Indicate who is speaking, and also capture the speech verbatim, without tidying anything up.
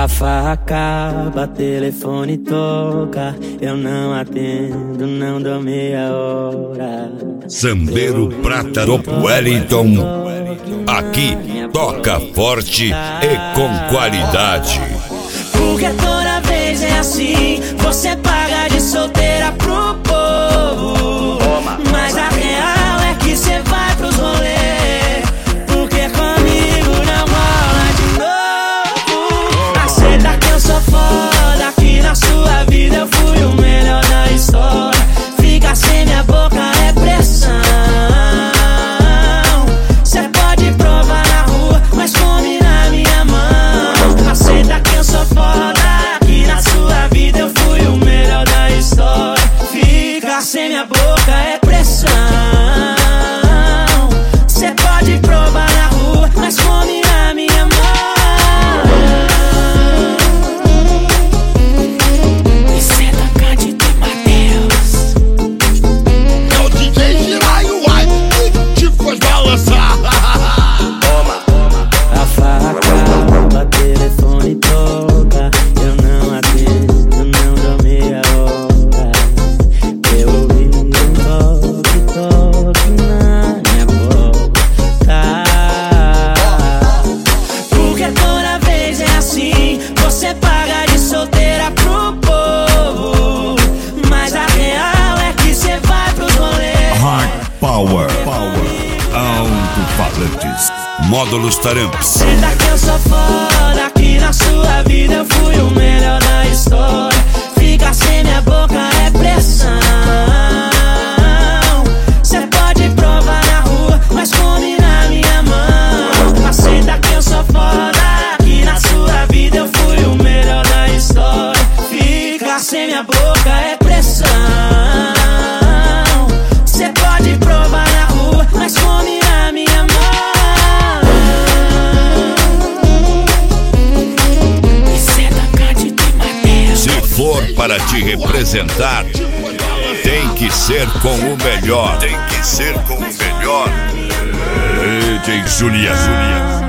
Speaker 1: A farra acaba, telefone toca, eu não atendo, não dou meia hora.
Speaker 2: Sambeiro Prata do Wellington, aqui toca forte e com qualidade.
Speaker 1: Porque toda vez é assim, você paga de solteira pro povo. Mas a real é que cê vai pros rolês, porque comigo não rola de novo. Aceita que eu sou foda, que na sua vida eu fui o melhor da história. Fica sem minha boca é pressão. Cê pode provar na rua, mas come na minha mão. Aceita que eu sou foda, que na sua vida eu fui o melhor da história. Fica sem minha boca é pressão. Cê pode provar na rua, mas come na minha mão. Isso é da Cândido e Matheus.
Speaker 3: É o D J Girai White que te faz balançar.
Speaker 1: A farra acaba, telefone toca, eu não atendo, não dou meia hora. Eu ouvi um toque, toque na minha porta. Porque toda vez é assim, você paga de solteira pro povo. Mas a real é que cê vai pros rolês.
Speaker 2: Hard Power, Power, alto-falantes, módulos tarampas.
Speaker 1: Aceita que eu sou foda, que na sua vida eu fui o melhor da história. Fica sem minha boca é pressão. Cê pode provar na rua, mas come na minha mão. Aceita que eu sou foda, que na sua vida eu fui o melhor da história. Fica sem minha boca é pressão. Cê pode provar na rua, mas come na minha mão.
Speaker 2: Se for para te representar, tem que ser com o melhor. Tem que ser com o melhor. D J Julia, Julia.